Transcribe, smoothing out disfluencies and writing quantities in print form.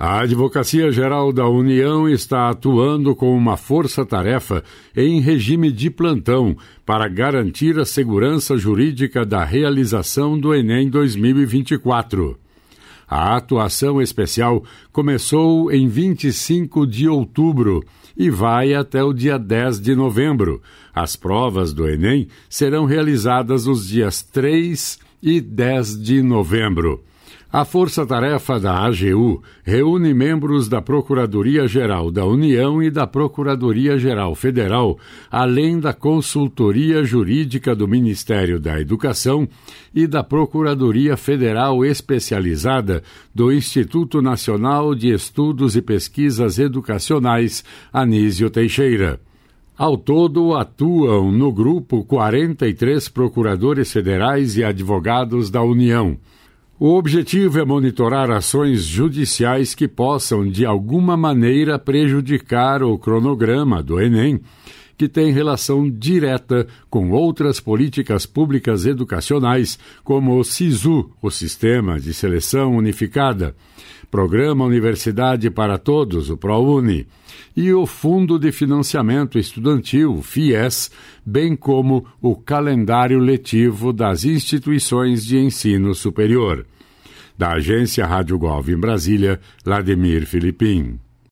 A Advocacia Geral da União está atuando com uma força-tarefa em regime de plantão para garantir a segurança jurídica da realização do Enem 2024. A atuação especial começou em 25 de outubro e vai até o dia 10 de novembro. As provas do Enem serão realizadas nos dias 3 e 10 de novembro. A Força-Tarefa da AGU reúne membros da Procuradoria-Geral da União e da Procuradoria-Geral Federal, além da Consultoria Jurídica do Ministério da Educação e da Procuradoria Federal Especializada do Instituto Nacional de Estudos e Pesquisas Educacionais, Anísio Teixeira. Ao todo, atuam no grupo 43 procuradores federais e advogados da União. O objetivo é monitorar ações judiciais que possam, de alguma maneira, prejudicar o cronograma do Enem, que tem relação direta com outras políticas públicas educacionais, como o SISU, o Sistema de Seleção Unificada, Programa Universidade para Todos, o ProUni, e o Fundo de Financiamento Estudantil, o FIES, bem como o calendário letivo das instituições de ensino superior. Da Agência Rádio Gov em Brasília, Vladimir Filipim.